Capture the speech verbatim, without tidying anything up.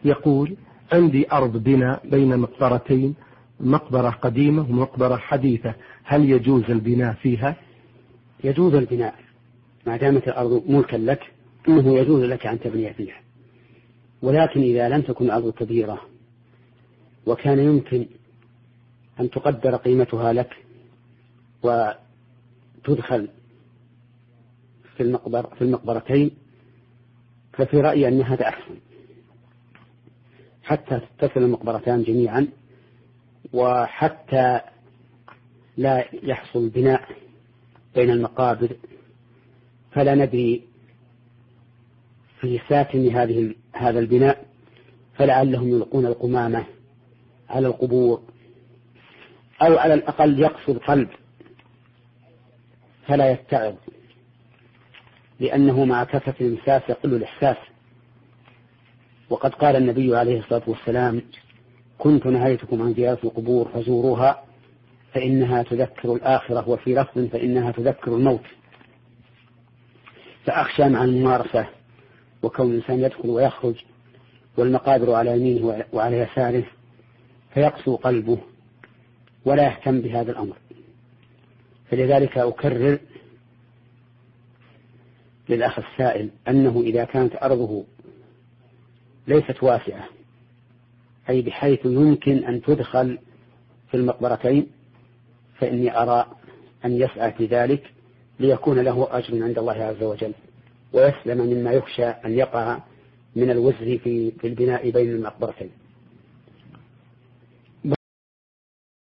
يقول: عندي أرض بناء بين مقبرتين، مقبرة قديمة ومقبرة حديثة، هل يجوز البناء فيها؟ يجوز البناء ما دامت الأرض ملكا لك، إنه يجوز لك أن تبني فيها، ولكن إذا لم تكن الأرض كبيرة وكان يمكن أن تقدر قيمتها لك وتدخل في المقبر في المقبرتين، ففي رأيي أن هذا أحسن، حتى تتصل المقبرتان جميعا، وحتى لا يحصل بناء بين المقابر، فلا ندري في ساكن هذه هذا البناء، فلعلهم يلقون القمامة على القبور، أو على الأقل يقصد قلب فلا يتعظ، لأنه مع كثرة الإمساس يقل الإحساس. وقد قال النبي عليه الصلاة والسلام: كنت نهيتكم عن زيارة القبور فزوروها فإنها تذكر الآخرة، وفي لفظ فإنها تذكر الموت. فأخشى مع الممارسة وكون الإنسان يدخل ويخرج والمقابر على يمينه وعلى يساره فيقسو قلبه ولا يهتم بهذا الأمر. فلذلك أكرر للأخ السائل أنه إذا كانت أرضه ليست واسعة، أي بحيث يمكن أن تدخل في المقبرتين، فإني أرى أن يسعى في ذلك ليكون له أجر عند الله عز وجل، ويسلم مما يخشى أن يقع من الوزر في البناء بين المقبرتين.